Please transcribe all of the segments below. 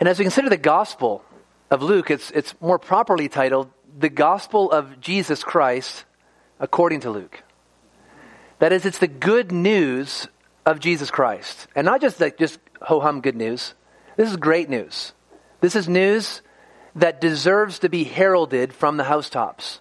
And as we consider the Gospel of Luke, it's more properly titled The Gospel of Jesus Christ According to Luke. That is, it's the good news of Jesus Christ. And not just ho-hum good news. This is great news. This is news that deserves to be heralded from the housetops.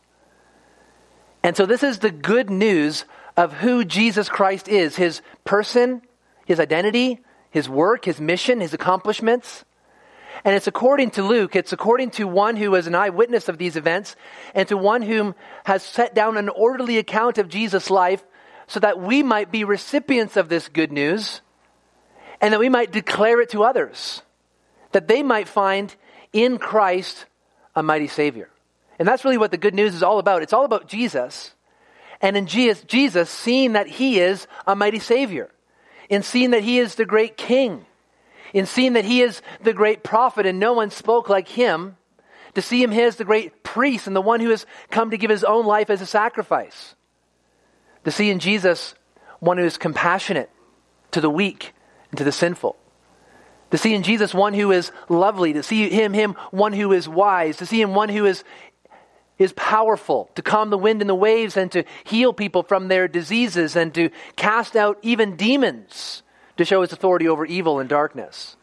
And so this is the good news of who Jesus Christ is. His person, his identity, his work, his mission, his accomplishments. And it's according to Luke. It's according to one who is an eyewitness of these events and to one whom has set down an orderly account of Jesus' life so that we might be recipients of this good news and that we might declare it to others, that they might find in Christ a mighty Savior. And that's really what the good news is all about. It's all about Jesus. And in Jesus seeing that he is a mighty Savior, in seeing that he is the great King, in seeing that he is the great prophet and no one spoke like him, to see him as the great priest and the one who has come to give his own life as a sacrifice. To see in Jesus one who is compassionate to the weak and to the sinful. To see in Jesus one who is lovely. To see him one who is wise. To see him one who is powerful to calm the wind and the waves and to heal people from their diseases and to cast out even demons to show his authority over evil and darkness.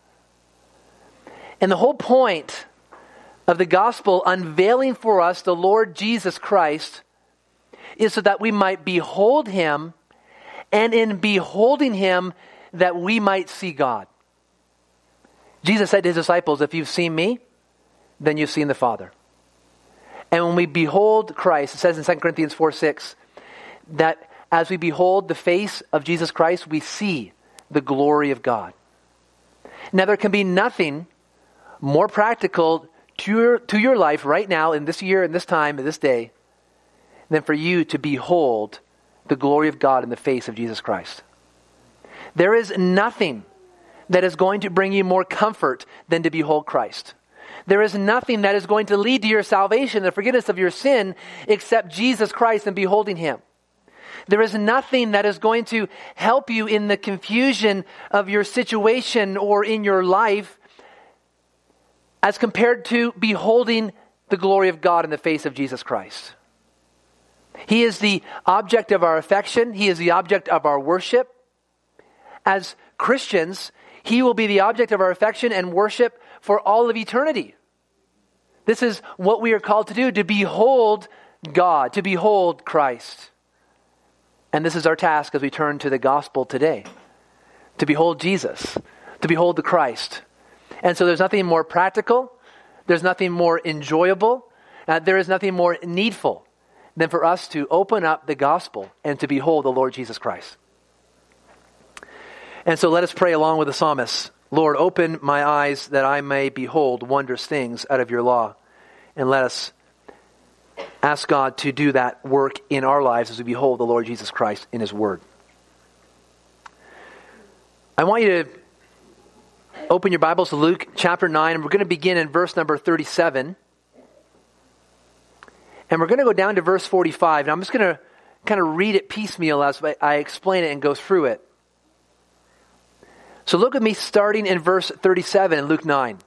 And the whole point of the gospel unveiling for us the Lord Jesus Christ is so that we might behold him, and in beholding him that we might see God. Jesus said to his disciples, if you've seen me, then you've seen the Father. And when we behold Christ, it says in 2 Corinthians 4:6, that as we behold the face of Jesus Christ, we see the glory of God. Now there can be nothing more practical to your life right now, in this year, in this time, in this day, than for you to behold the glory of God in the face of Jesus Christ. There is nothing that is going to bring you more comfort than to behold Christ. There is nothing that is going to lead to your salvation, the forgiveness of your sin, except Jesus Christ and beholding him. There is nothing that is going to help you in the confusion of your situation or in your life as compared to beholding the glory of God in the face of Jesus Christ. He is the object of our affection. He is the object of our worship. As Christians, he will be the object of our affection and worship for all of eternity. This is what we are called to do, to behold God, to behold Christ. And this is our task as we turn to the gospel today, to behold Jesus, to behold the Christ. And so there's nothing more practical, there's nothing more enjoyable, there is nothing more needful than for us to open up the gospel and to behold the Lord Jesus Christ. And so let us pray along with the psalmist. Lord, open my eyes that I may behold wondrous things out of your law. And let us ask God to do that work in our lives as we behold the Lord Jesus Christ in his word. I want you to open your Bibles to Luke chapter 9, and we're going to begin in verse number 37. And we're going to go down to verse 45. And I'm just going to kind of read it piecemeal as I explain it and go through it. So look at me starting in verse 37 in Luke 9.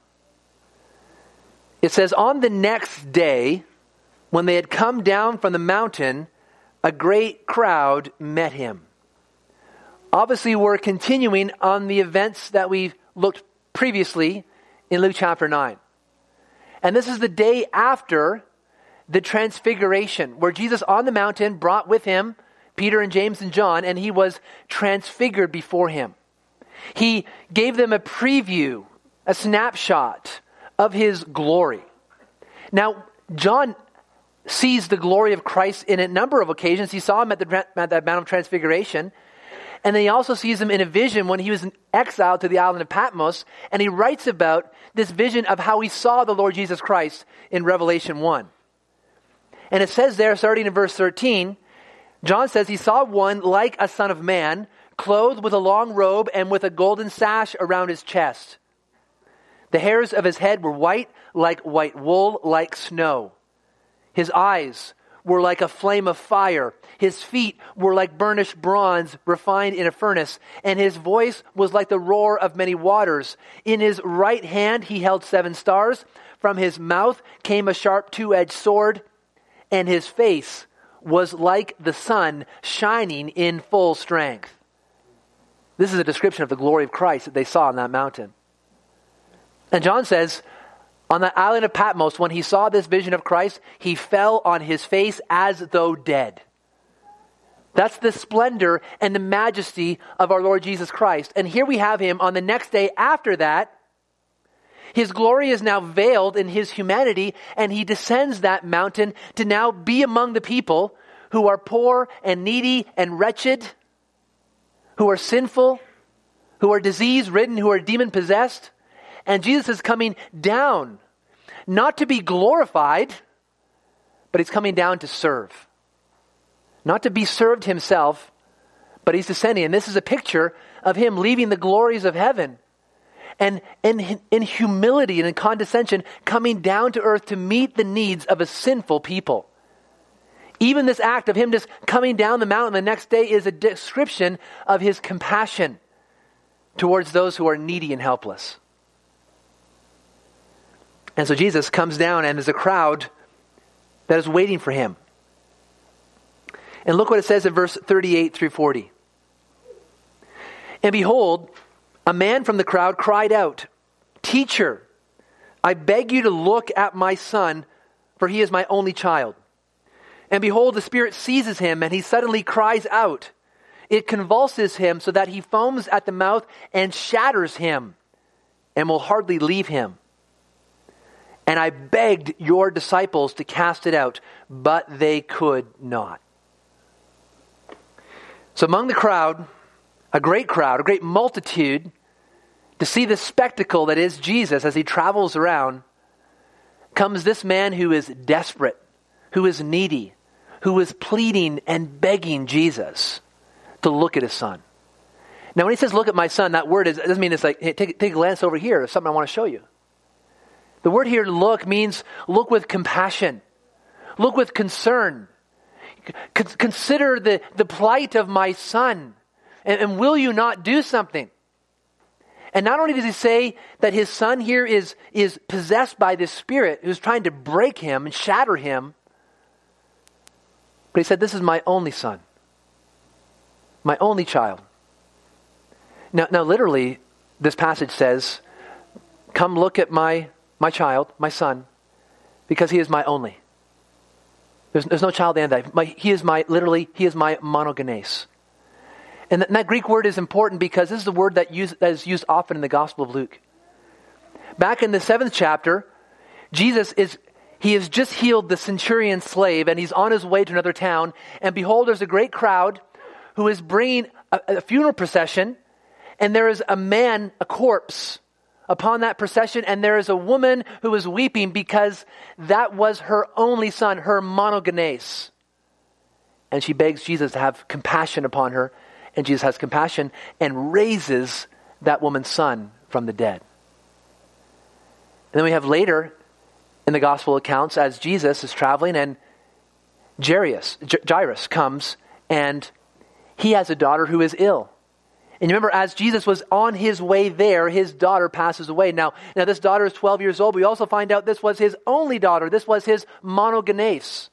It says, on the next day, when they had come down from the mountain, a great crowd met him. Obviously, we're continuing on the events that we looked previously in Luke chapter 9. And this is the day after the transfiguration, where Jesus on the mountain brought with him Peter and James and John, and he was transfigured before him. He gave them a preview, a snapshot of his glory. Now, John sees the glory of Christ in a number of occasions. He saw him at that Mount of Transfiguration. And then he also sees him in a vision when he was exiled to the island of Patmos. And he writes about this vision of how he saw the Lord Jesus Christ in Revelation 1. And it says there, starting in verse 13, John says he saw one like a son of man, clothed with a long robe and with a golden sash around his chest. The hairs of his head were white, like white wool, like snow. His eyes were like a flame of fire. His feet were like burnished bronze refined in a furnace, and his voice was like the roar of many waters. In his right hand he held 7 stars. From his mouth came a sharp 2-edged sword, and his face was like the sun shining in full strength. This is a description of the glory of Christ that they saw on that mountain. And John says, on the island of Patmos, when he saw this vision of Christ, he fell on his face as though dead. That's the splendor and the majesty of our Lord Jesus Christ. And here we have him on the next day after that. His glory is now veiled in his humanity, and he descends that mountain to now be among the people who are poor and needy and wretched, who are sinful, who are disease-ridden, who are demon-possessed. And Jesus is coming down, not to be glorified, but he's coming down to serve. Not to be served himself, but he's descending. And this is a picture of him leaving the glories of heaven and in humility and in condescension coming down to earth to meet the needs of a sinful people. Even this act of him just coming down the mountain the next day is a description of his compassion towards those who are needy and helpless. And so Jesus comes down, and there's a crowd that is waiting for him. And look what it says in verse 38 through 40. And behold, a man from the crowd cried out, "Teacher, I beg you to look at my son, for he is my only child. And behold, the spirit seizes him, and he suddenly cries out. It convulses him so that he foams at the mouth and shatters him, and will hardly leave him. And I begged your disciples to cast it out, but they could not." So among the crowd, a great multitude, to see the spectacle that is Jesus as he travels around, comes this man who is desperate, who is needy, who is pleading and begging Jesus to look at his son. Now when he says, "Look at my son," that word doesn't mean it's like, hey, take a glance over here. There's something I want to show you. The word here, look, means look with compassion. Look with concern. Consider the plight of my son. And will you not do something? And not only does he say that his son here is possessed by this spirit who's trying to break him and shatter him, but he said, "This is my only son. My only child." Now literally, this passage says, "Come look at my child, my son, because he is my only." There's no child and he is my monogenes. And that Greek word is important because this is the word that is used often in the Gospel of Luke. Back in the 7th chapter, Jesus has just healed the centurion slave, and he's on his way to another town. And behold, there's a great crowd who is bringing a funeral procession, and there is a man, a corpse, upon that procession, and there is a woman who is weeping because that was her only son, her monogenes. And she begs Jesus to have compassion upon her, and Jesus has compassion and raises that woman's son from the dead. And then we have later in the gospel accounts as Jesus is traveling, and Jairus comes, and he has a daughter who is ill. And you remember, as Jesus was on his way there, his daughter passes away. Now this daughter is 12 years old. We also find out this was his only daughter. This was his monogenes.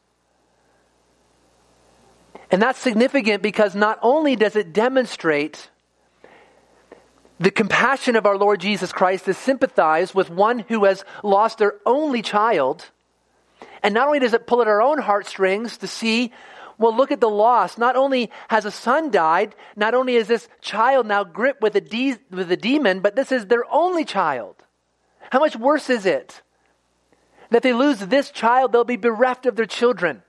And that's significant because not only does it demonstrate the compassion of our Lord Jesus Christ to sympathize with one who has lost their only child, and not only does it pull at our own heartstrings to see, well, look at the loss. Not only has a son died, not only is this child now gripped with a demon, but this is their only child. How much worse is it that if they lose this child, they'll be bereft of their children?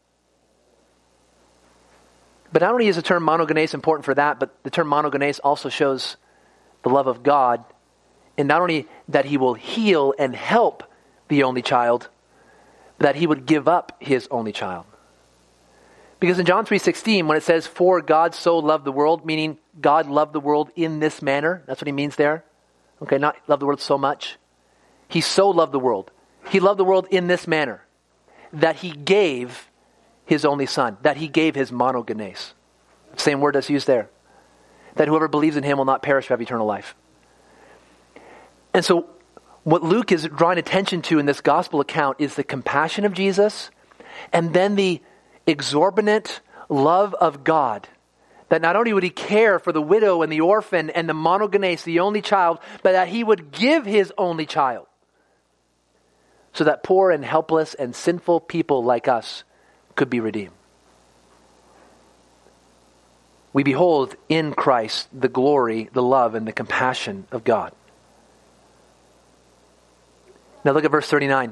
But not only is the term monogenes important for that, but the term monogenes also shows the love of God, and not only that he will heal and help the only child, but that he would give up his only child. Because in John 3:16, when it says, "For God so loved the world," meaning God loved the world in this manner, that's what he means there. Okay, not love the world so much. He so loved the world. He loved the world in this manner, that he gave his only son, that he gave his monogenes. Same word that's used there. That whoever believes in him will not perish but have eternal life. And so what Luke is drawing attention to in this gospel account is the compassion of Jesus and then the exorbitant love of God. That not only would he care for the widow and the orphan and the monogenes, the only child, but that he would give his only child so that poor and helpless and sinful people like us could be redeemed. We behold in Christ the glory, the love, and the compassion of God. Now look at verse 39.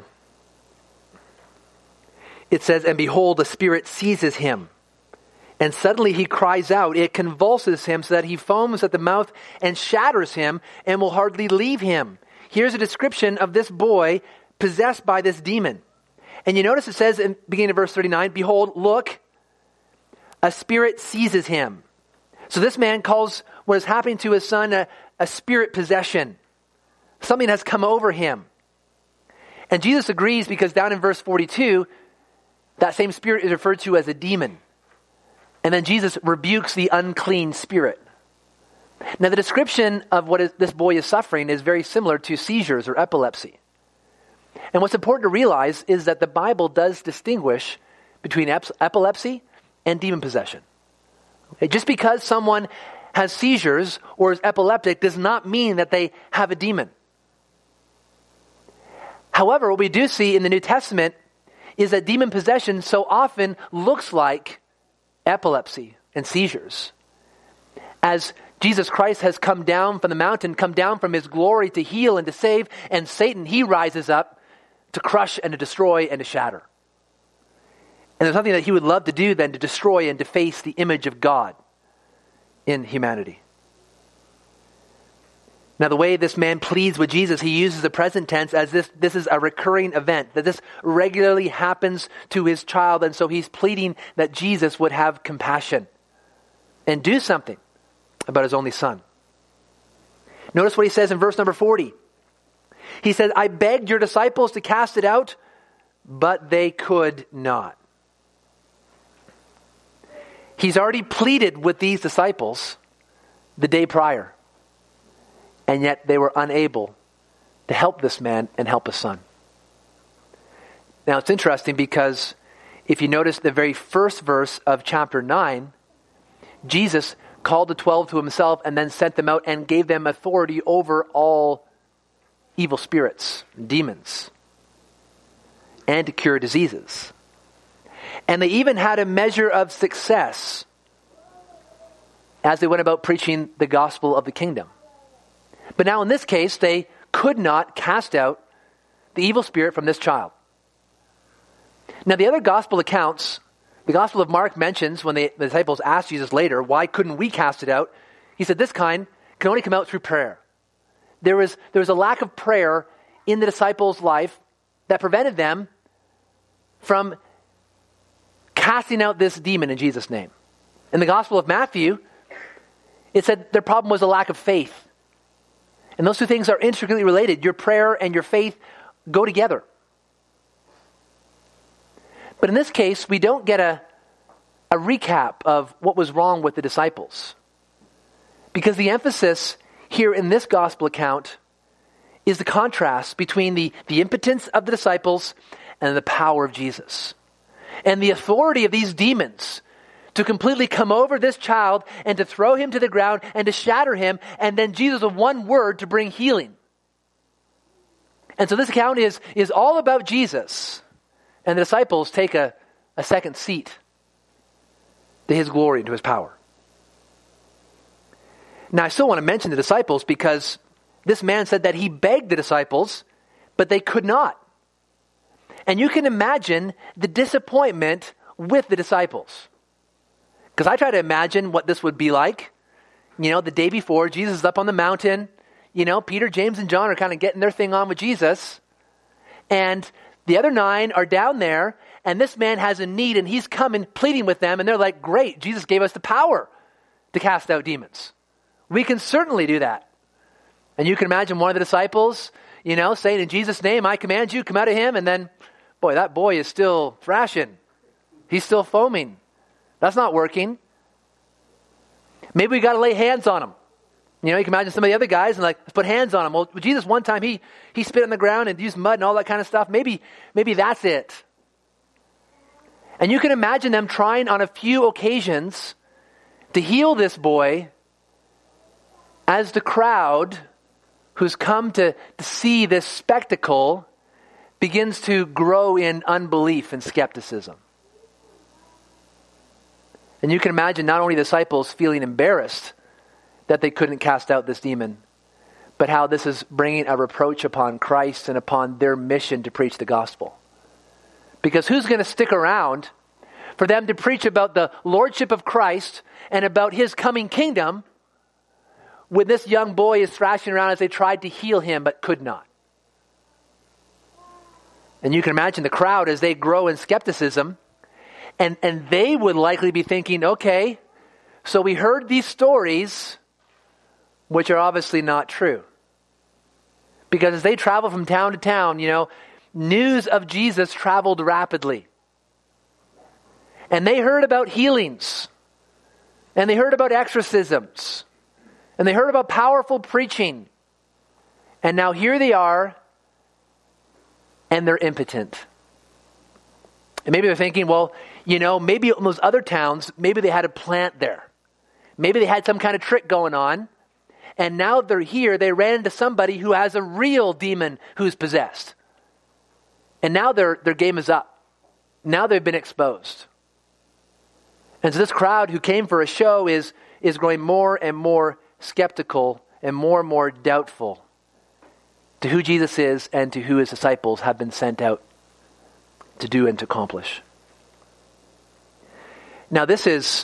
It says, "And behold, the Spirit seizes him. And suddenly he cries out. It convulses him so that he foams at the mouth and shatters him and will hardly leave him." Here's a description of this boy possessed by this demon. And you notice it says in beginning of verse 39, "Behold, look, a spirit seizes him." So this man calls what is happening to his son a spirit possession. Something has come over him. And Jesus agrees because down in verse 42, that same spirit is referred to as a demon. And then Jesus rebukes the unclean spirit. Now the description of what this boy is suffering is very similar to seizures or epilepsy. And what's important to realize is that the Bible does distinguish between epilepsy and demon possession. Okay, just because someone has seizures or is epileptic does not mean that they have a demon. However, what we do see in the New Testament is that demon possession so often looks like epilepsy and seizures. As Jesus Christ has come down from the mountain, come down from his glory to heal and to save, and Satan, he rises up to crush and to destroy and to shatter. And there's something that he would love to do then, to destroy and deface the image of God in humanity. Now the way this man pleads with Jesus, he uses the present tense as this is a recurring event, that this regularly happens to his child, and so he's pleading that Jesus would have compassion and do something about his only son. Notice what he says in verse number 40. He said, "I begged your disciples to cast it out, but they could not." He's already pleaded with these disciples the day prior. And yet they were unable to help this man and help his son. Now it's interesting because if you notice the very first verse of chapter 9, Jesus called the 12 to himself and then sent them out and gave them authority over all evil spirits, demons, and to cure diseases. And they even had a measure of success as they went about preaching the gospel of the kingdom. But now in this case, they could not cast out the evil spirit from this child. Now the other gospel accounts, the Gospel of Mark mentions when the disciples asked Jesus later, why couldn't we cast it out? He said this kind can only come out through prayer. There was a lack of prayer in the disciples' life that prevented them from casting out this demon in Jesus' name. In the Gospel of Matthew, it said their problem was a lack of faith. And those two things are intricately related. Your prayer and your faith go together. But in this case, we don't get a recap of what was wrong with the disciples. Because the emphasis here in this gospel account is the contrast between the impotence of the disciples and the power of Jesus. And the authority of these demons to completely come over this child and to throw him to the ground and to shatter him, and then Jesus with one word to bring healing. And so this account is all about Jesus, and the disciples take a second seat to his glory and to his power. Now I still want to mention the disciples because this man said that he begged the disciples, but they could not. And you can imagine the disappointment with the disciples. Because I try to imagine what this would be like. You know, the day before, Jesus is up on the mountain. You know, Peter, James, and John are kind of getting their thing on with Jesus. And the other 9 are down there, and this man has a need, and he's coming pleading with them, and they're like, great, Jesus gave us the power to cast out demons. We can certainly do that. And you can imagine one of the disciples, you know, saying, in Jesus' name, I command you, come out of him. And then, boy, that boy is still thrashing. He's still foaming. That's not working. Maybe we got to lay hands on him. You know, you can imagine some of the other guys and like, let's put hands on him. Well, Jesus, one time he spit on the ground and used mud and all that kind of stuff. Maybe that's it. And you can imagine them trying on a few occasions to heal this boy as the crowd who's come to see this spectacle begins to grow in unbelief and skepticism. And you can imagine not only the disciples feeling embarrassed that they couldn't cast out this demon, but how this is bringing a reproach upon Christ and upon their mission to preach the gospel. Because who's going to stick around for them to preach about the lordship of Christ and about his coming kingdom when this young boy is thrashing around as they tried to heal him but could not? And you can imagine the crowd as they grow in skepticism, and they would likely be thinking, okay, so we heard these stories, which are obviously not true. Because as they travel from town to town, news of Jesus traveled rapidly. And they heard about healings. And they heard about exorcisms. And they heard about powerful preaching. And now here they are, and they're impotent. And maybe they're thinking, well, maybe in those other towns, maybe they had a plant there. Maybe they had some kind of trick going on. And now they're here, they ran into somebody who has a real demon who's possessed. And now their game is up. Now they've been exposed. And so this crowd who came for a show is growing more and more skeptical and more doubtful to who Jesus is and to who his disciples have been sent out to do and to accomplish. Now this is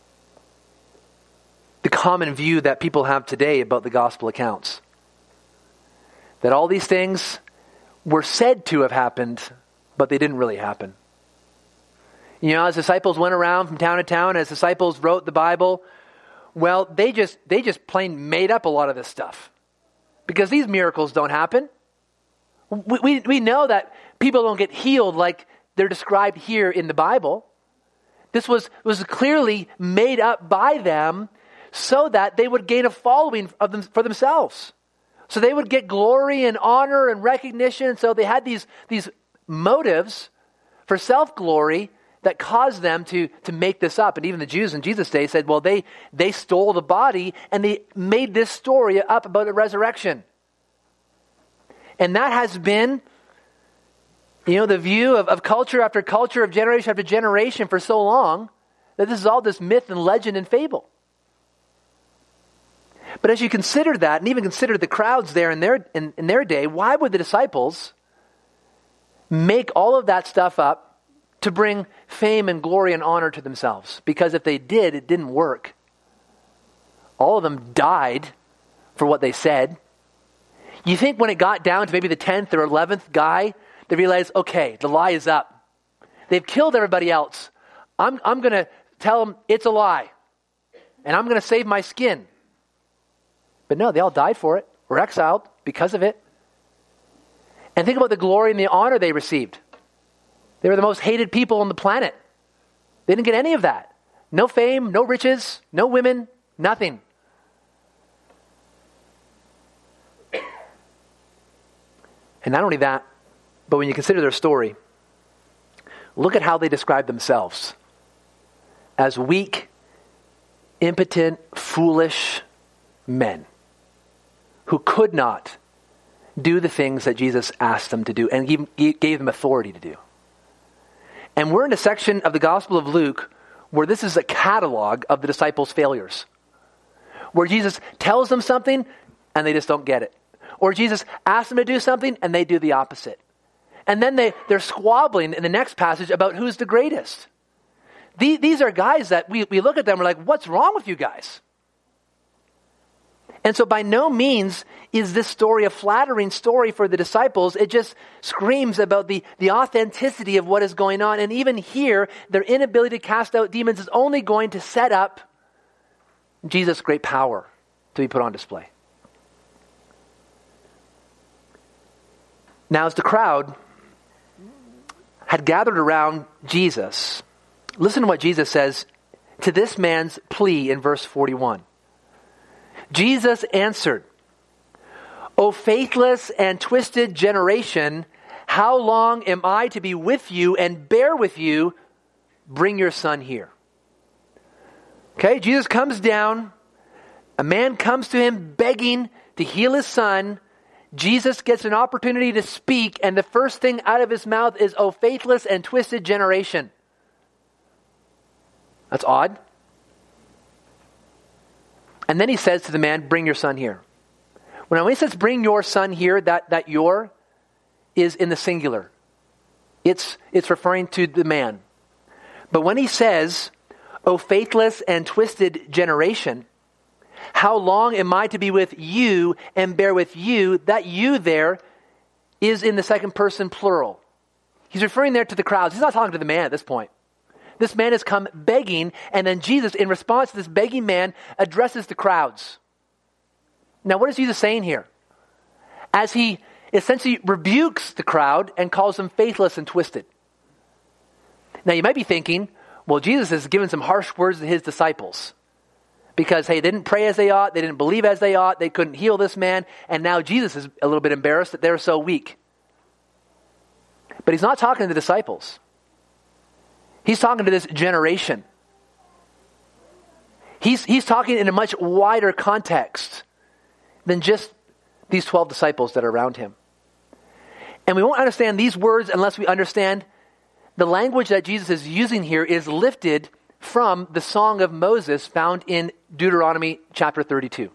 the common view that people have today about the gospel accounts. That all these things were said to have happened, but they didn't really happen. As disciples went around from town to town, as disciples wrote the Bible, well, they just plain made up a lot of this stuff. Because these miracles don't happen. We know that people don't get healed like they're described here in the Bible. This was clearly made up by them so that they would gain a following of them for themselves. So they would get glory and honor and recognition. So they had these motives for self-glory that caused them to make this up. And even the Jews in Jesus' day said, well, they stole the body and they made this story up about the resurrection. And that has been, the view of culture after culture, of generation after generation for so long, that this is all this myth and legend and fable. But as you consider that, and even consider the crowds there in their day, why would the disciples make all of that stuff up to bring fame and glory and honor to themselves? Because if they did, it didn't work. All of them died for what they said. You think when it got down to maybe the 10th or 11th guy, they realized, okay, the lie is up. They've killed everybody else. I'm going to tell them it's a lie. And I'm going to save my skin. But no, they all died for it, were exiled because of it. And think about the glory and the honor they received. They were the most hated people on the planet. They didn't get any of that. No fame, no riches, no women, nothing. And not only that, but when you consider their story, look at how they describe themselves as weak, impotent, foolish men who could not do the things that Jesus asked them to do and gave them authority to do. And we're in a section of the Gospel of Luke where this is a catalog of the disciples' failures. Where Jesus tells them something and they just don't get it. Or Jesus asks them to do something and they do the opposite. And then they're squabbling in the next passage about who's the greatest. These are guys that we look at them and we're like, what's wrong with you guys? And so by no means is this story a flattering story for the disciples. It just screams about the authenticity of what is going on. And even here, their inability to cast out demons is only going to set up Jesus' great power to be put on display. Now, as the crowd had gathered around Jesus, Listen to what Jesus says to this man's plea in verse 41. Jesus answered, "O faithless and twisted generation, how long am I to be with you and bear with you? Bring your son here." Okay, Jesus comes down. A man comes to him begging to heal his son. Jesus gets an opportunity to speak, and the first thing out of his mouth is, "O faithless and twisted generation." That's odd. And then he says to the man, "Bring your son here." When he says, "Bring your son here," that "your" is in the singular. It's referring to the man. But when he says, "O faithless and twisted generation, how long am I to be with you and bear with you?" That "you" there is in the second person plural. He's referring there to the crowds. He's not talking to the man at this point. This man has come begging, and then Jesus, in response to this begging man, addresses the crowds. Now, what is Jesus saying here? As he essentially rebukes the crowd and calls them faithless and twisted. Now, you might be thinking, well, Jesus has given some harsh words to his disciples. Because, hey, they didn't pray as they ought, they didn't believe as they ought, they couldn't heal this man, and now Jesus is a little bit embarrassed that they're so weak. But he's not talking to the disciples. He's talking to this generation. He's talking in a much wider context than just these 12 disciples that are around him. And we won't understand these words unless we understand the language that Jesus is using here is lifted from the Song of Moses found in Deuteronomy chapter 32.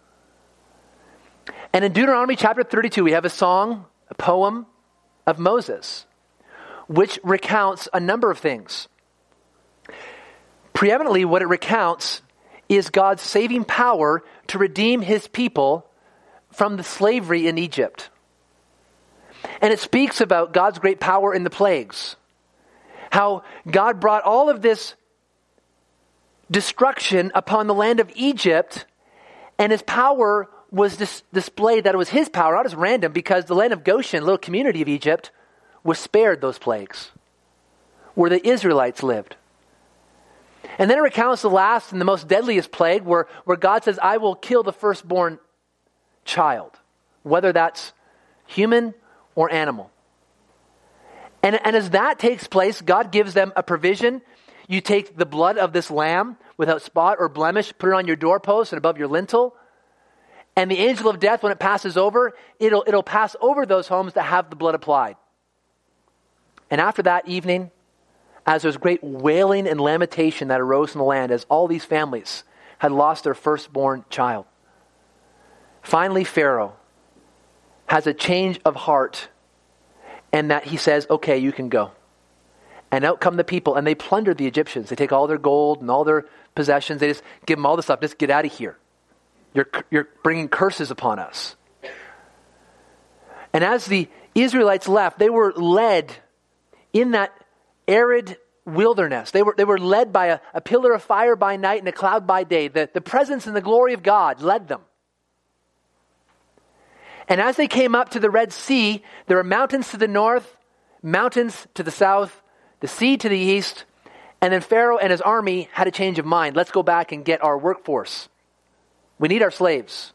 And in Deuteronomy chapter 32, we have a song, a poem of Moses, which recounts a number of things. Preeminently, what it recounts is God's saving power to redeem his people from the slavery in Egypt. And it speaks about God's great power in the plagues. How God brought all of this destruction upon the land of Egypt, and his power was displayed, that it was his power, not as random, because the land of Goshen, a little community of Egypt, was spared those plagues, where the Israelites lived. And then it recounts the last and the most deadliest plague, where God says, "I will kill the firstborn child," whether that's human or animal. And as that takes place, God gives them a provision. You take the blood of this lamb without spot or blemish, put it on your doorpost and above your lintel. And the angel of death, when it passes over, it'll pass over those homes that have the blood applied. And after that evening, as there's great wailing and lamentation that arose in the land, as all these families had lost their firstborn child, finally Pharaoh has a change of heart, and that he says, "Okay, you can go." And out come the people, and they plunder the Egyptians. They take all their gold and all their possessions. They just give them all the stuff. Just get out of here. You're bringing curses upon us. And as the Israelites left, they were led in that arid wilderness. They were led by a pillar of fire by night and a cloud by day. The presence and the glory of God led them. And as they came up to the Red Sea, there were mountains to the north, mountains to the south, the sea to the east, and then Pharaoh and his army had a change of mind. Let's go back and get our workforce. We need our slaves.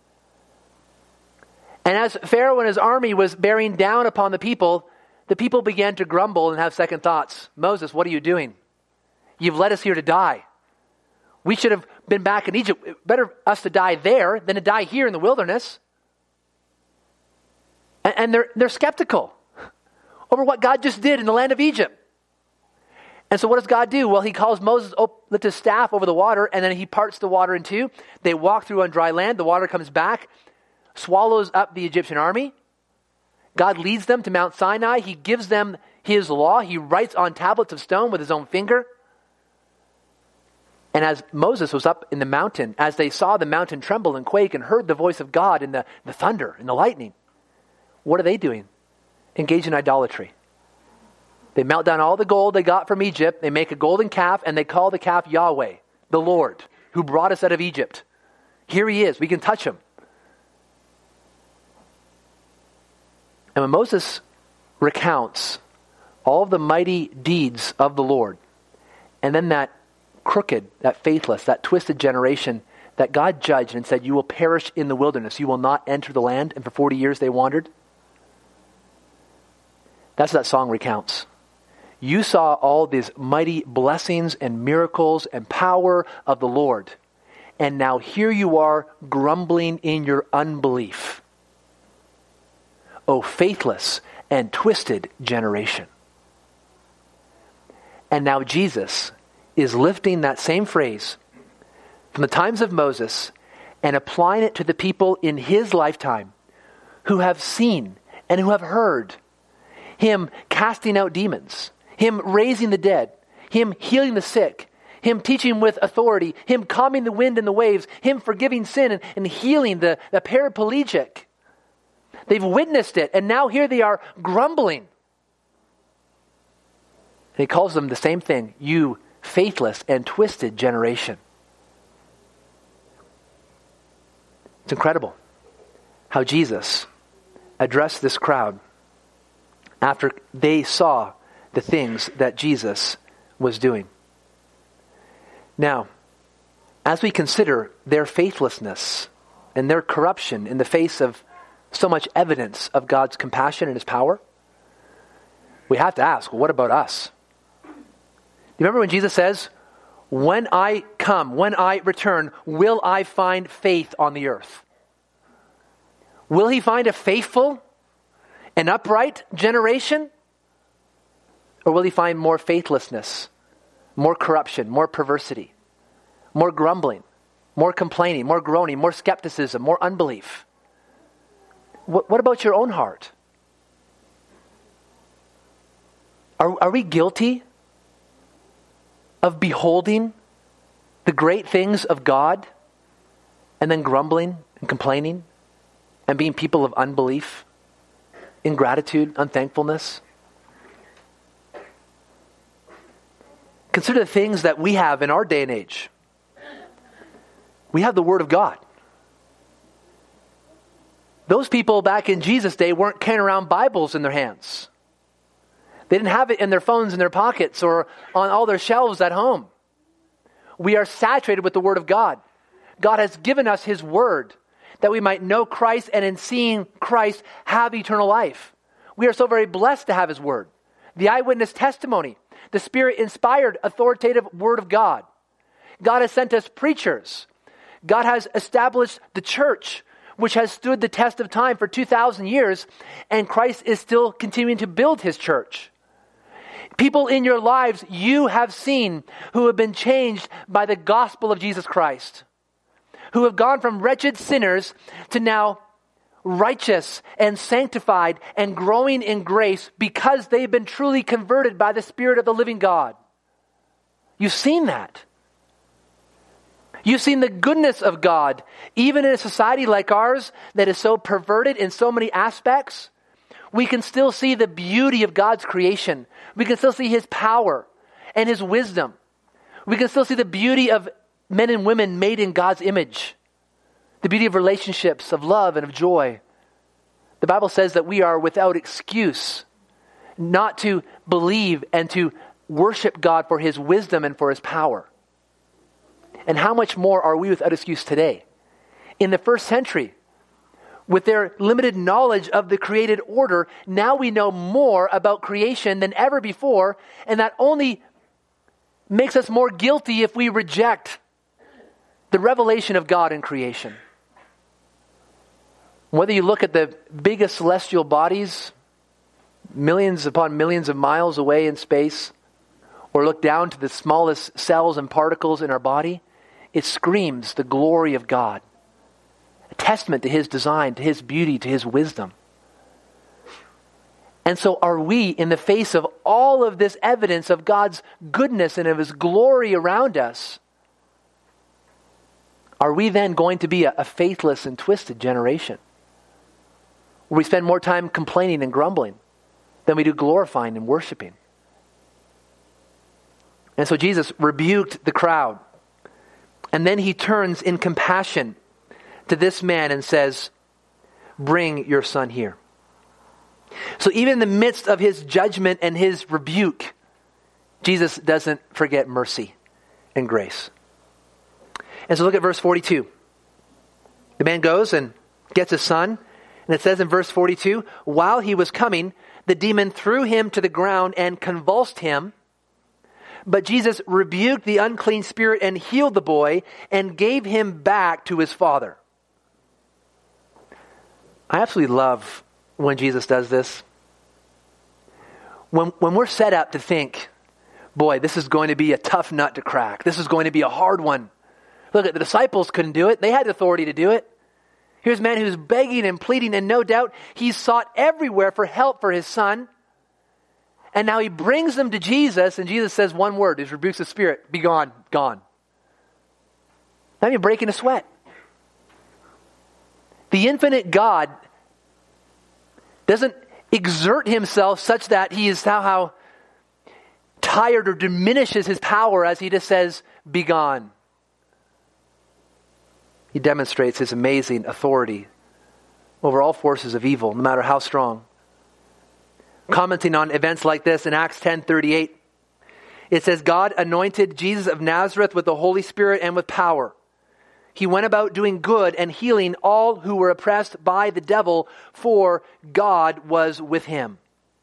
And as Pharaoh and his army was bearing down upon the people began to grumble and have second thoughts. "Moses, what are you doing? You've led us here to die. We should have been back in Egypt. Better us to die there than to die here in the wilderness." And they're skeptical over what God just did in the land of Egypt. And so what does God do? Well, he calls Moses, lift his staff over the water, and then he parts the water in two. They walk through on dry land. The water comes back, swallows up the Egyptian army. God leads them to Mount Sinai. He gives them his law. He writes on tablets of stone with his own finger. And as Moses was up in the mountain, as they saw the mountain tremble and quake and heard the voice of God in the thunder and the lightning, what are they doing? Engage in idolatry. They melt down all the gold they got from Egypt. They make a golden calf, and they call the calf Yahweh, the Lord, who brought us out of Egypt. Here he is. We can touch him. And when Moses recounts all of the mighty deeds of the Lord And then that crooked, that faithless, that twisted generation that God judged and said, you will perish in the wilderness. You will not enter the land. And for 40 years they wandered. That's what that song recounts. You saw all these mighty blessings and miracles and power of the Lord. And now here you are grumbling in your unbelief. O faithless and twisted generation. And now Jesus is lifting that same phrase from the times of Moses and applying it to the people in his lifetime who have seen and who have heard him casting out demons, him raising the dead, him healing the sick, him teaching with authority, him calming the wind and the waves, him forgiving sin and healing the paraplegic. They've witnessed it, and now here they are grumbling. And he calls them the same thing, you faithless and twisted generation. It's incredible how Jesus addressed this crowd after they saw the things that Jesus was doing. Now, as we consider their faithlessness and their corruption in the face of so much evidence of God's compassion and his power, we have to ask, well, what about us? Do you remember when Jesus says, when I come, when I return, will I find faith on the earth? Will he find a faithful and upright generation? Or will he find more faithlessness, more corruption, more perversity, more grumbling, more complaining, more groaning, more skepticism, more unbelief? What about your own heart? Are we guilty of beholding the great things of God and then grumbling and complaining and being people of unbelief, ingratitude, unthankfulness? Consider the things that we have in our day and age. We have the Word of God. Those people back in Jesus' day weren't carrying around Bibles in their hands. They didn't have it in their phones in their pockets or on all their shelves at home. We are saturated with the Word of God. God has given us His Word that we might know Christ and in seeing Christ have eternal life. We are so very blessed to have His Word. The eyewitness testimony, the Spirit-inspired, authoritative Word of God. God has sent us preachers. God has established the church, which has stood the test of time for 2,000 years, and Christ is still continuing to build His church. People in your lives you have seen who have been changed by the gospel of Jesus Christ, who have gone from wretched sinners to now righteous and sanctified and growing in grace because they've been truly converted by the Spirit of the living God. You've seen that. You've seen the goodness of God, even in a society like ours that is so perverted in so many aspects. We can still see the beauty of God's creation. We can still see His power and His wisdom. We can still see the beauty of men and women made in God's image. The beauty of relationships, of love and of joy. The Bible says that we are without excuse not to believe and to worship God for His wisdom and for His power. And how much more are we without excuse today? In the first century, with their limited knowledge of the created order, now we know more about creation than ever before, and that only makes us more guilty if we reject the revelation of God in creation. Whether you look at the biggest celestial bodies, millions upon millions of miles away in space, or look down to the smallest cells and particles in our body, it screams the glory of God. A testament to His design, to His beauty, to His wisdom. And so are we, in the face of all of this evidence of God's goodness and of His glory around us, are we then going to be a faithless and twisted generation? Where we spend more time complaining and grumbling than we do glorifying and worshiping? And so Jesus rebuked the crowd. And then He turns in compassion to this man and says, bring your son here. So even in the midst of His judgment and His rebuke, Jesus doesn't forget mercy and grace. And so look at verse 42. The man goes and gets his son. And it says in verse 42, while he was coming, the demon threw him to the ground and convulsed him. But Jesus rebuked the unclean spirit and healed the boy and gave him back to his father. I absolutely love when Jesus does this. When we're set up to think, boy, this is going to be a tough nut to crack. This is going to be a hard one. Look, the disciples couldn't do it. They had authority to do it. Here's a man who's begging and pleading, and no doubt he's sought everywhere for help for his son. And now he brings them to Jesus, and Jesus says one word. He rebukes the spirit. Be gone, gone. Not even breaking a sweat. The infinite God doesn't exert himself such that he is somehow tired or diminishes his power as he just says, be gone. He demonstrates his amazing authority over all forces of evil, no matter how strong. Commenting on events like this in Acts 10:38, it says, God anointed Jesus of Nazareth with the Holy Spirit and with power. He went about doing good and healing all who were oppressed by the devil, for God was with him.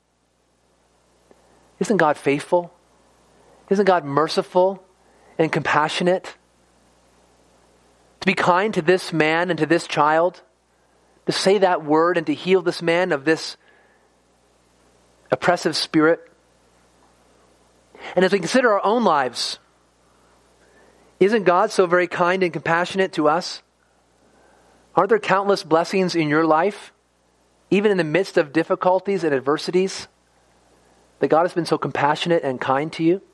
Isn't God faithful? Isn't God merciful and compassionate? To be kind to this man and to this child, to say that word and to heal this man of this oppressive spirit. And as we consider our own lives, isn't God so very kind and compassionate to us? Aren't there countless blessings in your life, even in the midst of difficulties and adversities, that God has been so compassionate and kind to you?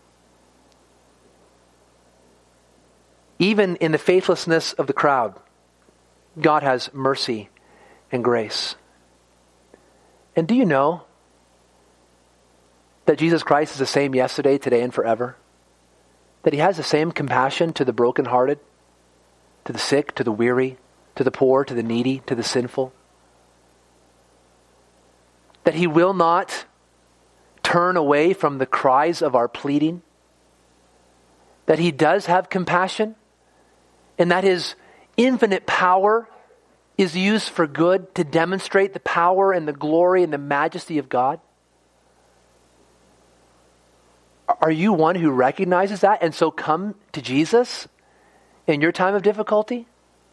Even in the faithlessness of the crowd, God has mercy and grace. And do you know that Jesus Christ is the same yesterday, today, and forever? That he has the same compassion to the brokenhearted, to the sick, to the weary, to the poor, to the needy, to the sinful? That he will not turn away from the cries of our pleading? That he does have compassion? And that his infinite power is used for good to demonstrate the power and the glory and the majesty of God? Are you one who recognizes that and so come to Jesus in your time of difficulty?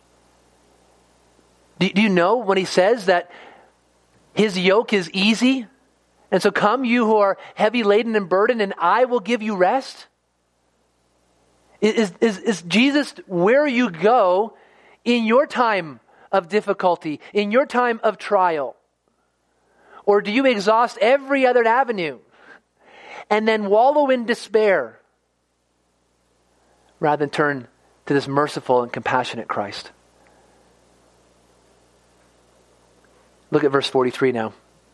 Do you know when he says that his yoke is easy? And so come you who are heavy laden and burdened, and I will give you rest? Is Jesus where you go in your time of difficulty, in your time of trial? Or do you exhaust every other avenue and then wallow in despair rather than turn to this merciful and compassionate Christ? Look at verse 43 now.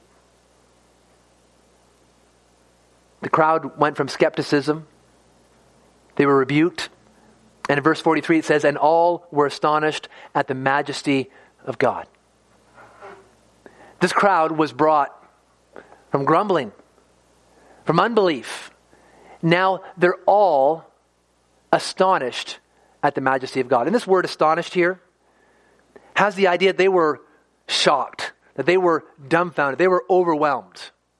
The crowd went from skepticism. They were rebuked. And in verse 43 it says, and all were astonished at the majesty of God. This crowd was brought from grumbling, from unbelief. Now they're all astonished at the majesty of God. And this word astonished here has the idea that they were shocked, that they were dumbfounded, they were overwhelmed.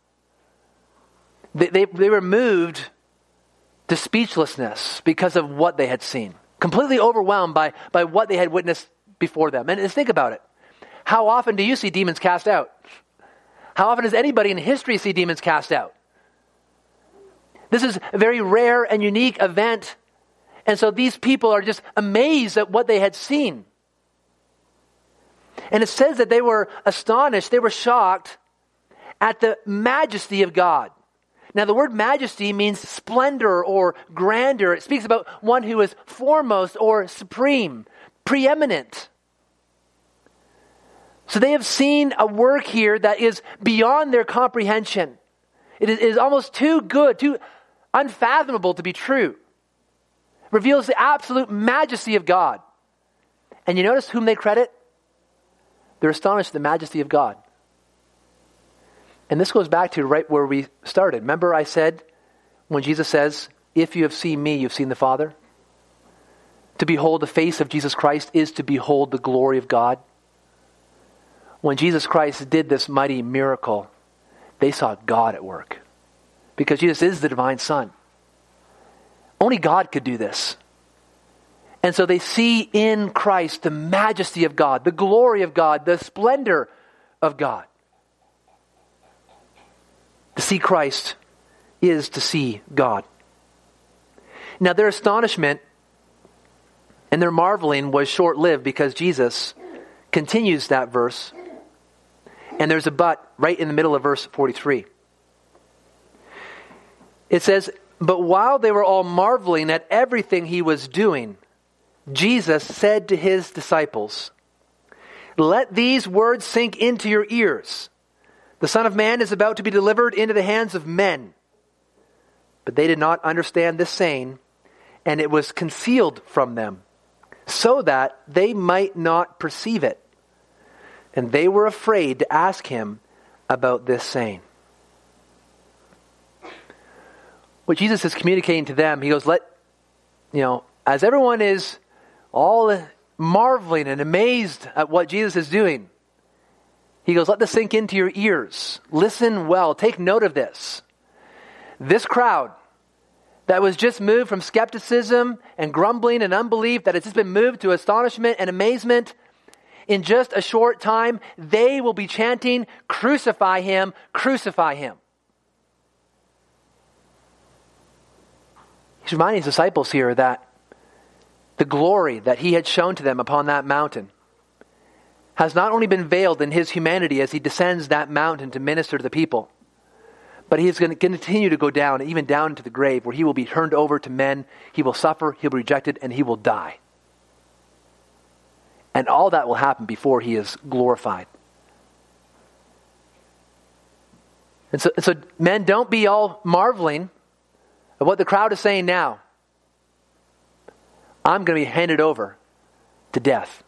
They were moved to speechlessness because of what they had seen. Completely overwhelmed by what they had witnessed before them. And think about it. How often do you see demons cast out? How often does anybody in history see demons cast out? This is a very rare and unique event. And so these people are just amazed at what they had seen. And it says that they were astonished, they were shocked at the majesty of God. Now, the word majesty means splendor or grandeur. It speaks about one who is foremost or supreme, preeminent. So they have seen a work here that is beyond their comprehension. It is almost too good, too unfathomable to be true. It reveals the absolute majesty of God. And you notice whom they credit? They're astonished at the majesty of God. And this goes back to right where we started. Remember I said, when Jesus says, if you have seen me, you've seen the Father? To behold the face of Jesus Christ is to behold the glory of God. When Jesus Christ did this mighty miracle, they saw God at work. Because Jesus is the divine Son. Only God could do this. And so they see in Christ the majesty of God, the glory of God, the splendor of God. To see Christ is to see God. Now their astonishment and their marveling was short-lived because Jesus continues that verse. And there's a but right in the middle of verse 43. It says, but while they were all marveling at everything he was doing, Jesus said to his disciples, let these words sink into your ears. The Son of Man is about to be delivered into the hands of men. But they did not understand this saying, and it was concealed from them, so that they might not perceive it. And they were afraid to ask him about this saying. What Jesus is communicating to them, he goes, as everyone is all marveling and amazed at what Jesus is doing, he goes, let this sink into your ears. Listen well. Take note of this. This crowd that was just moved from skepticism and grumbling and unbelief, that has just been moved to astonishment and amazement, in just a short time, they will be chanting, crucify him, crucify him. He's reminding his disciples here that the glory that he had shown to them upon that mountain has not only been veiled in his humanity as he descends that mountain to minister to the people, but he is going to continue to go down, even down into the grave, where he will be turned over to men, he will suffer, he'll be rejected, and he will die. And all that will happen before he is glorified. And so men, don't be all marveling at what the crowd is saying now. I'm going to be handed over to death.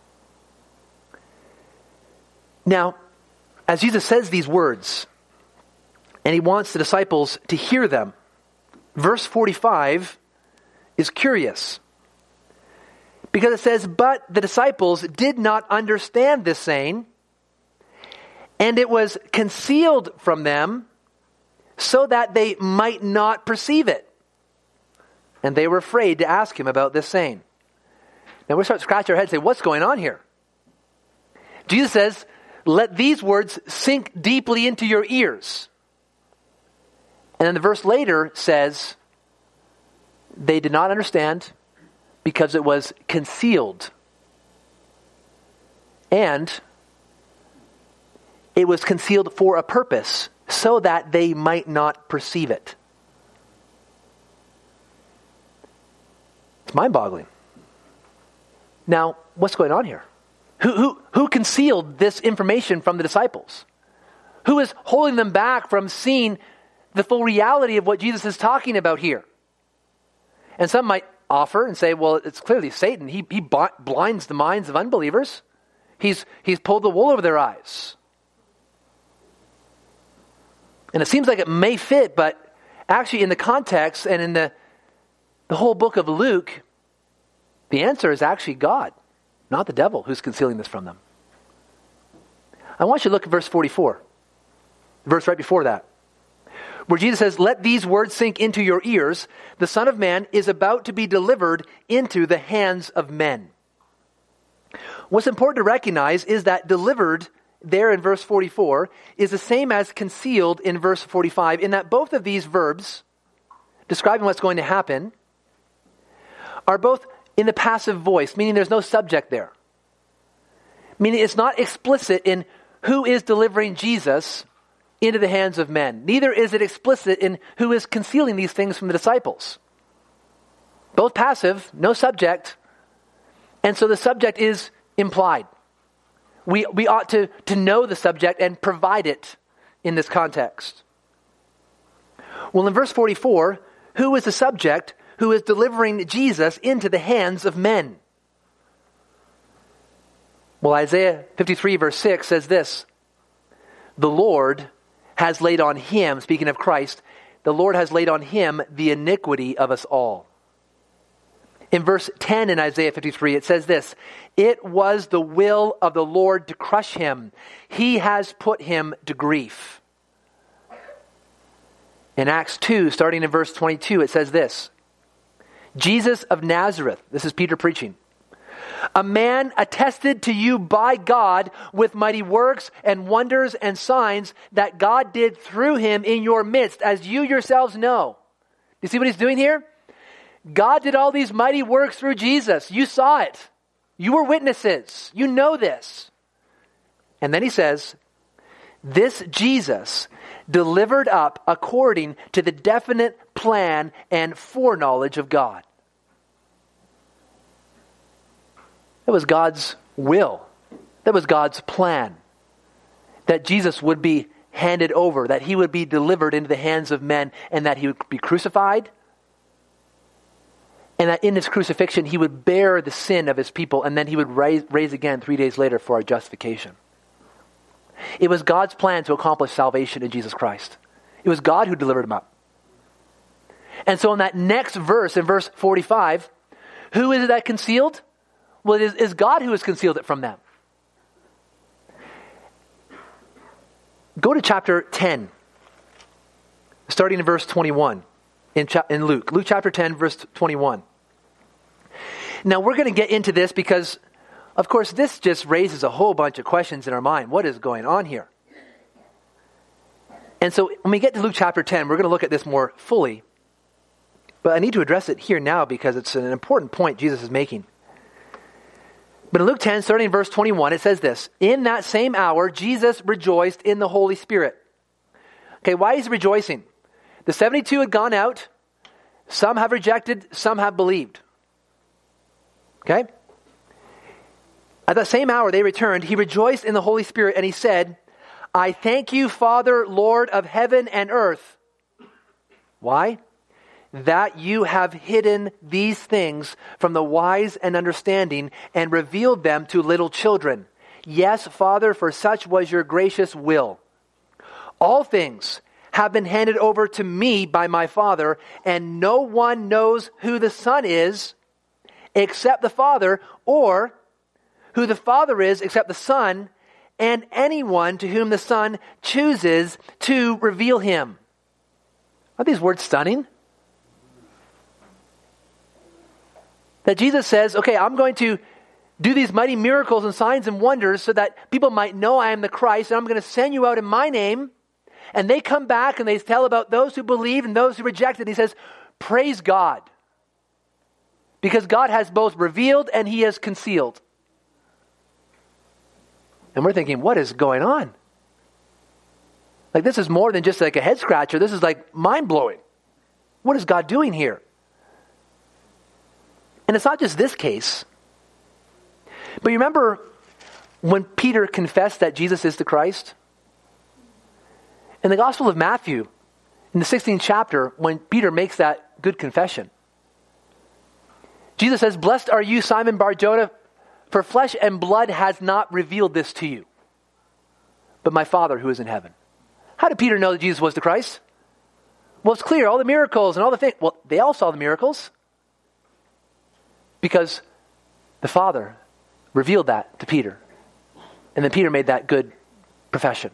Now, as Jesus says these words, and he wants the disciples to hear them, verse 45 is curious. Because it says, but the disciples did not understand this saying, and it was concealed from them so that they might not perceive it. And they were afraid to ask him about this saying. Now we start scratching our heads and say, what's going on here? Jesus says, let these words sink deeply into your ears. And then the verse later says, they did not understand because it was concealed. And it was concealed for a purpose, so that they might not perceive it. It's mind-boggling. Now, what's going on here? Who concealed this information from the disciples? Who is holding them back from seeing the full reality of what Jesus is talking about here? And some might offer and say, well, it's clearly Satan. He blinds the minds of unbelievers. He's pulled the wool over their eyes. And it seems like it may fit, but actually in the context and in the whole book of Luke, the answer is actually God, not the devil, who's concealing this from them. I want you to look at verse 44, the verse right before that, where Jesus says, let these words sink into your ears. The Son of Man is about to be delivered into the hands of men. What's important to recognize is that delivered there in verse 44 is the same as concealed in verse 45, in that both of these verbs describing what's going to happen are both in the passive voice, meaning there's no subject there. Meaning it's not explicit in who is delivering Jesus into the hands of men. Neither is it explicit in who is concealing these things from the disciples. Both passive, no subject, and so the subject is implied. We ought to know the subject and provide it in this context. Well, in verse 44, who is the subject who is delivering Jesus into the hands of men? Well, Isaiah 53 verse 6 says this, the Lord has laid on him, speaking of Christ, the Lord has laid on him the iniquity of us all. In verse 10 in Isaiah 53, it says this, it was the will of the Lord to crush him. He has put him to grief. In Acts 2, starting in verse 22, it says this, Jesus of Nazareth, this is Peter preaching, a man attested to you by God with mighty works and wonders and signs that God did through him in your midst, as you yourselves know. You see what he's doing here? God did all these mighty works through Jesus. You saw it. You were witnesses. You know this. And then he says, this Jesus delivered up according to the definite plan and foreknowledge of God. That was God's will. That was God's plan. That Jesus would be handed over, that he would be delivered into the hands of men, and that he would be crucified, and that in his crucifixion he would bear the sin of his people, and then he would rise again 3 days later for our justification. It was God's plan to accomplish salvation in Jesus Christ. It was God who delivered him up. And so in that next verse, in verse 45, who is it that concealed? Well, it is God who has concealed it from them. Go to chapter 10, starting in verse 21 in Luke. Luke chapter 10, verse 21. Now, we're going to get into this because, of course, this just raises a whole bunch of questions in our mind. What is going on here? And so when we get to Luke chapter 10, we're going to look at this more fully. But I need to address it here now because it's an important point Jesus is making. But in Luke 10, starting in verse 21, it says this, in that same hour, Jesus rejoiced in the Holy Spirit. Okay, why is he rejoicing? The 72 had gone out. Some have rejected, some have believed. Okay? At that same hour they returned. He rejoiced in the Holy Spirit and he said, I thank you, Father, Lord of heaven and earth. Why? That you have hidden these things from the wise and understanding and revealed them to little children. Yes, Father, for such was your gracious will. All things have been handed over to me by my Father, and no one knows who the Son is except the Father, or who the Father is except the Son, and anyone to whom the Son chooses to reveal him. Are these words stunning? That Jesus says, okay, I'm going to do these mighty miracles and signs and wonders so that people might know I am the Christ, and I'm going to send you out in my name. And they come back and they tell about those who believe and those who rejected. And he says, praise God. Because God has both revealed and he has concealed. And we're thinking, what is going on? Like, this is more than just like a head scratcher. This is like mind-blowing. What is God doing here? And it's not just this case. But you remember when Peter confessed that Jesus is the Christ? In the Gospel of Matthew, in the 16th chapter, when Peter makes that good confession, Jesus says, blessed are you, Simon Bar-Jonah, for flesh and blood has not revealed this to you, but my Father who is in heaven. How did Peter know that Jesus was the Christ? Well, it's clear, all the miracles and all the things. Well, they all saw the miracles. Because the Father revealed that to Peter. And then Peter made that good profession.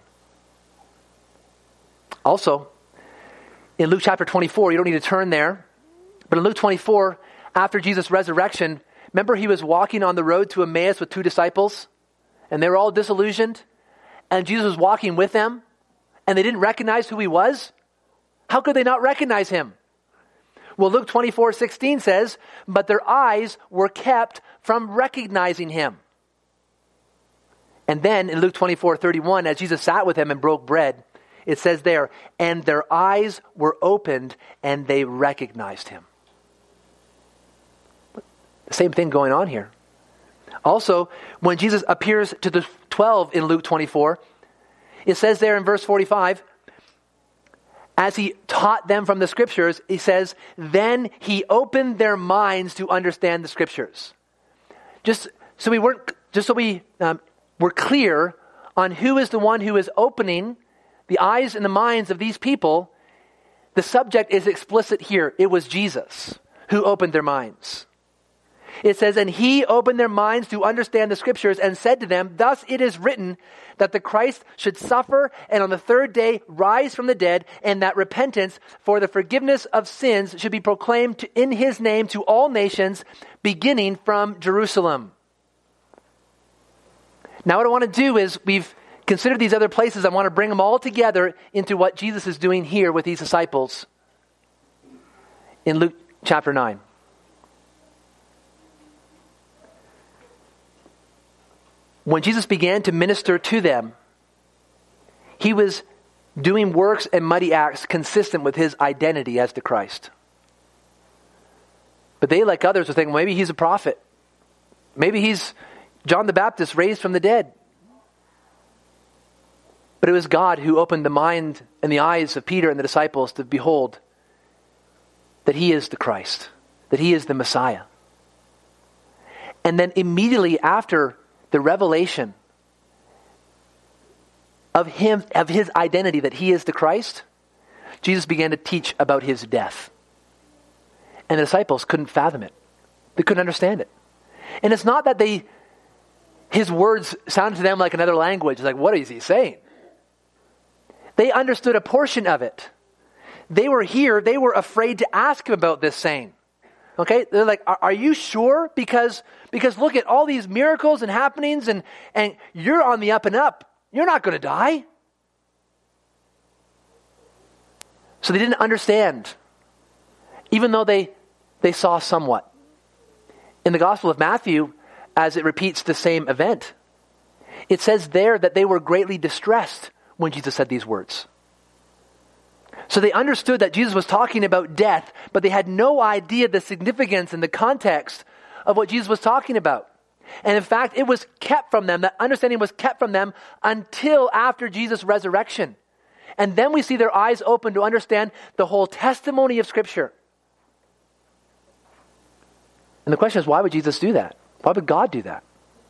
Also, in Luke chapter 24, you don't need to turn there, but in Luke 24, after Jesus' resurrection, remember he was walking on the road to Emmaus with 2 disciples, and they were all disillusioned, and Jesus was walking with them, and they didn't recognize who he was? How could they not recognize him? Well, Luke 24:16 says, but their eyes were kept from recognizing him. And then in Luke 24:31, as Jesus sat with them and broke bread, it says there, and their eyes were opened and they recognized him. The same thing going on here. Also, when Jesus appears to the 12 in Luke 24, it says there in verse 45, as he taught them from the scriptures, he says, then he opened their minds to understand the scriptures. Just so we were clear on who is the one who is opening the eyes and the minds of these people, the subject is explicit here. It was Jesus who opened their minds. It says, and he opened their minds to understand the scriptures and said to them, thus it is written that the Christ should suffer and on the third day rise from the dead, and that repentance for the forgiveness of sins should be proclaimed in his name to all nations, beginning from Jerusalem. Now what I want to do is, we've considered these other places. I want to bring them all together into what Jesus is doing here with these disciples in Luke chapter 9. When Jesus began to minister to them, he was doing works and mighty acts consistent with his identity as the Christ. But they, like others, were thinking, maybe he's a prophet. Maybe he's John the Baptist raised from the dead. But it was God who opened the mind and the eyes of Peter and the disciples to behold that he is the Christ, that he is the Messiah. And then immediately after the revelation of him, of his identity, that he is the Christ, Jesus began to teach about his death. And the disciples couldn't fathom it. They couldn't understand it. And it's not that his words sounded to them like another language. It's like, what is he saying? They understood a portion of it. They were afraid to ask him about this saying. Okay, they're like, are you sure? Because look at all these miracles and happenings, and you're on the up and up. You're not going to die. So they didn't understand, even though they saw somewhat. In the Gospel of Matthew, as it repeats the same event, it says there that they were greatly distressed when Jesus said these words. So they understood that Jesus was talking about death, but they had no idea the significance and the context of what Jesus was talking about. And in fact, it was kept from them. That understanding was kept from them until after Jesus' resurrection. And then we see their eyes open to understand the whole testimony of Scripture. And the question is, why would Jesus do that? Why would God do that?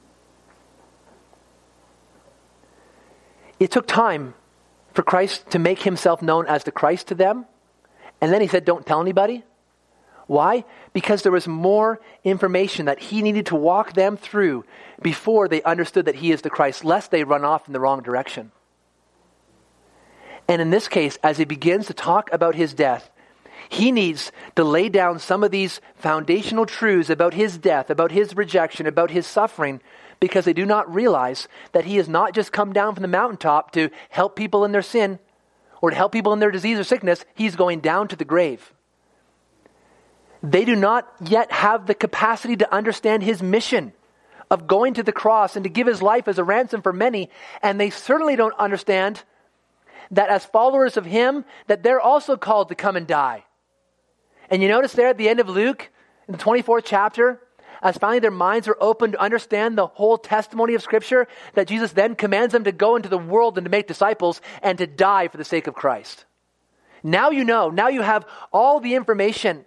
It took time for Christ to make himself known as the Christ to them. And then he said, don't tell anybody. Why? Because there was more information that he needed to walk them through before they understood that he is the Christ, lest they run off in the wrong direction. And in this case, as he begins to talk about his death, he needs to lay down some of these foundational truths about his death, about his rejection, about his suffering, because they do not realize that he has not just come down from the mountaintop to help people in their sin or to help people in their disease or sickness. He's going down to the grave. They do not yet have the capacity to understand his mission of going to the cross and to give his life as a ransom for many. And they certainly don't understand that as followers of him, that they're also called to come and die. And you notice there at the end of Luke, in the 24th chapter, as finally their minds are open to understand the whole testimony of Scripture, that Jesus then commands them to go into the world and to make disciples and to die for the sake of Christ. Now you know. Now you have all the information.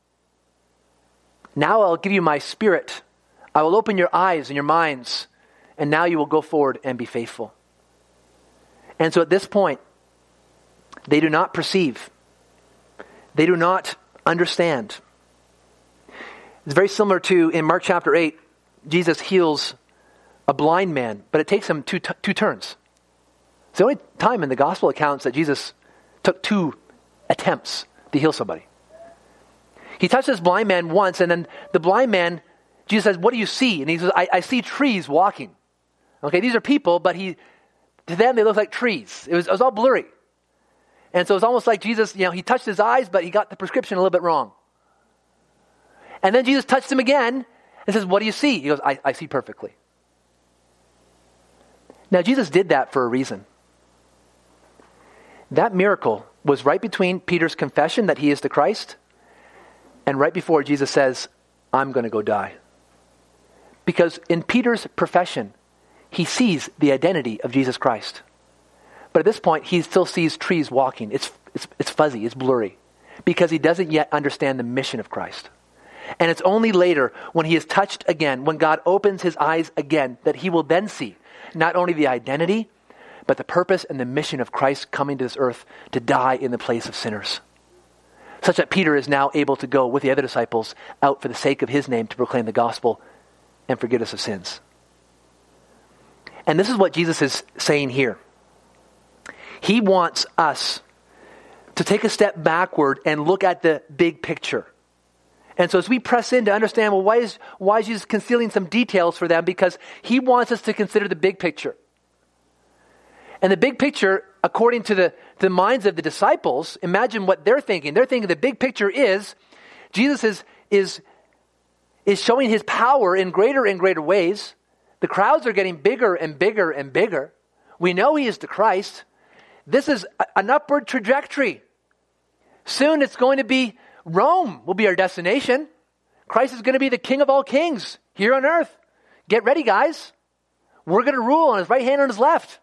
Now I'll give you my Spirit. I will open your eyes and your minds, and now you will go forward and be faithful. And so at this point, they do not perceive. They do not understand. It's very similar to, in Mark chapter 8, Jesus heals a blind man, but it takes him two turns. It's the only time in the gospel accounts that Jesus took 2 attempts to heal somebody. He touched this blind man once, and then the blind man, Jesus says, what do you see? And he says, I see trees walking. Okay, these are people, but to them they look like trees. It was all blurry. And so it's almost like Jesus, he touched his eyes, but he got the prescription a little bit wrong. And then Jesus touched him again and says, what do you see? He goes, I see perfectly. Now Jesus did that for a reason. That miracle was right between Peter's confession that he is the Christ and right before Jesus says, I'm going to go die. Because in Peter's profession, he sees the identity of Jesus Christ. But at this point, he still sees trees walking. It's fuzzy, it's blurry. Because he doesn't yet understand the mission of Christ. And it's only later, when he is touched again, when God opens his eyes again, that he will then see not only the identity, but the purpose and the mission of Christ coming to this earth to die in the place of sinners. such that Peter is now able to go with the other disciples out for the sake of his name to proclaim the gospel and forgiveness of sins. And this is what Jesus is saying here. He wants us to take a step backward and look at the big picture. And so as we press in to understand, well, why is Jesus concealing some details for them? Because he wants us to consider the big picture. And the big picture, according to the minds of the disciples, imagine what they're thinking. They're thinking the big picture is Jesus is showing his power in greater and greater ways. The crowds are getting bigger and bigger and bigger. We know he is the Christ. This is an upward trajectory. Soon it's going to be Rome will be our destination. Christ is going to be the King of all kings here on earth. Get ready, guys. We're going to rule on his right hand and his left.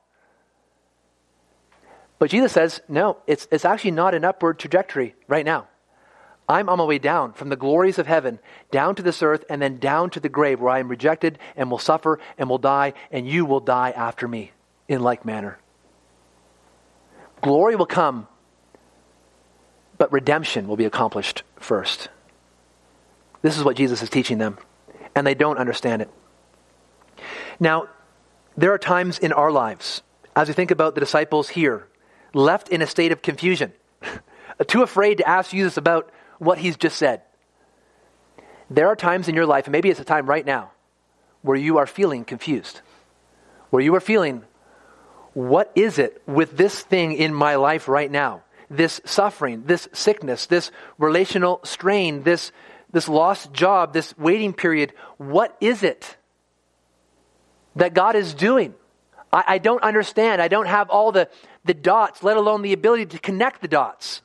But Jesus says, no, it's actually not an upward trajectory right now. I'm on my way down from the glories of heaven, down to this earth, and then down to the grave where I am rejected and will suffer and will die, and you will die after me in like manner. Glory will come, but redemption will be accomplished first. This is what Jesus is teaching them, and they don't understand it. Now, there are times in our lives, as we think about the disciples here, left in a state of confusion, too afraid to ask Jesus about what he's just said. There are times in your life, and maybe it's a time right now, where you are feeling confused, where you are feeling, what is it with this thing in my life right now? This suffering, this sickness, this relational strain, this lost job, this waiting period. What is it that God is doing? I don't understand. I don't have all the dots, let alone the ability to connect the dots.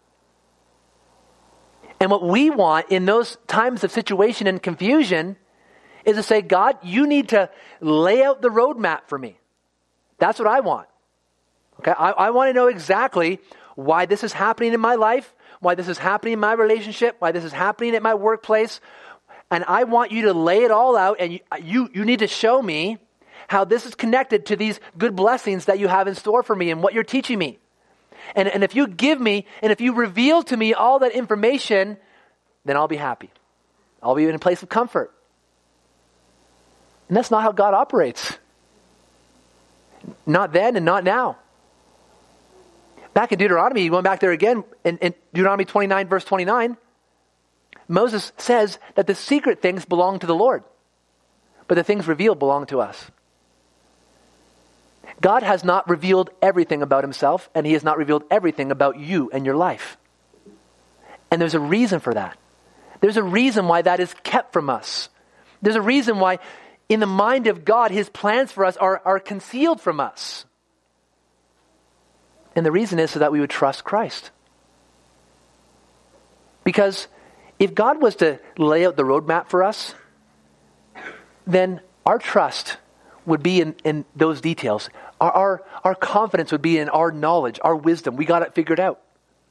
And what we want in those times of situation and confusion is to say, God, you need to lay out the roadmap for me. That's what I want. Okay, I want to know exactly why this is happening in my life, why this is happening in my relationship, why this is happening at my workplace. And I want you to lay it all out, and you need to show me how this is connected to these good blessings that you have in store for me and what you're teaching me. And if you give me, and if you reveal to me all that information, then I'll be happy. I'll be in a place of comfort. And that's not how God operates. Not then and not now. Back in Deuteronomy, going back there again, in Deuteronomy 29, verse 29, Moses says that the secret things belong to the Lord, but the things revealed belong to us. God has not revealed everything about himself, and he has not revealed everything about you and your life. And there's a reason for that. There's a reason why that is kept from us. There's a reason why in the mind of God, his plans for us are concealed from us. And the reason is so that we would trust Christ. Because if God was to lay out the roadmap for us, then our trust would be in those details. Our confidence would be in our knowledge, our wisdom. We got it figured out.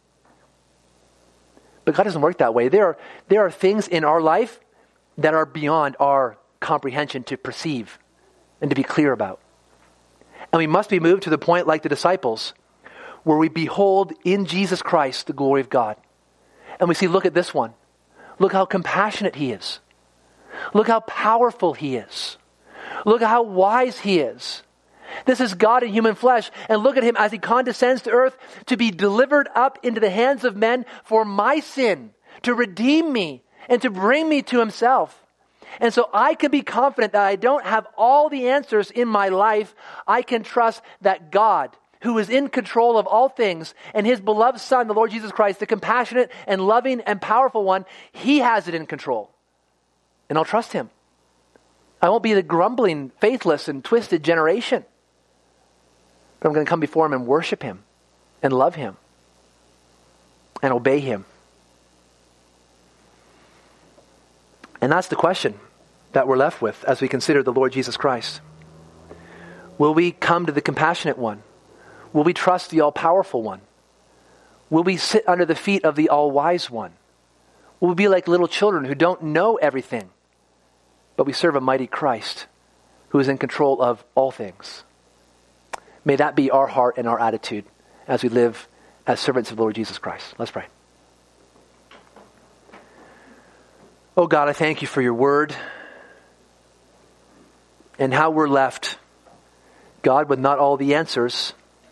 But God doesn't work that way. There are things in our life that are beyond our comprehension to perceive and to be clear about. And we must be moved to the point like the disciples, where we behold in Jesus Christ the glory of God. And we see, look at this one. Look how compassionate he is. Look how powerful he is. Look at how wise he is. This is God in human flesh. And look at him as he condescends to earth to be delivered up into the hands of men for my sin, to redeem me and to bring me to himself. And so I can be confident that I don't have all the answers in my life. I can trust that God, who is in control of all things, and his beloved Son, the Lord Jesus Christ, the compassionate and loving and powerful one, he has it in control. And I'll trust him. I won't be the grumbling, faithless, and twisted generation. But I'm going to come before him and worship him and love him and obey him. And that's the question that we're left with as we consider the Lord Jesus Christ. Will we come to the compassionate one? Will we trust the all-powerful one? Will we sit under the feet of the all-wise one? Will we be like little children who don't know everything, but we serve a mighty Christ who is in control of all things? May that be our heart and our attitude as we live as servants of the Lord Jesus Christ. Let's pray. Oh God, I thank you for your word and how we're left, God, with not all the answers.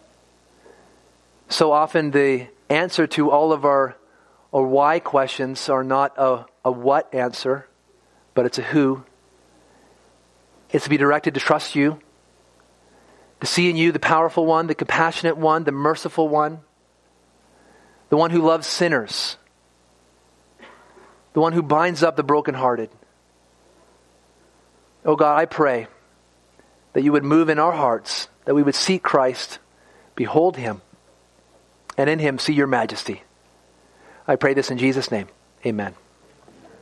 So often the answer to all of our why questions are not a what answer, but it's a who. It's to be directed to trust you, to see in you the powerful one, the compassionate one, the merciful one, the one who loves sinners, the one who binds up the brokenhearted. Oh God, I pray that you would move in our hearts, that we would seek Christ, behold him, and in him see your majesty. I pray this in Jesus' name. Amen.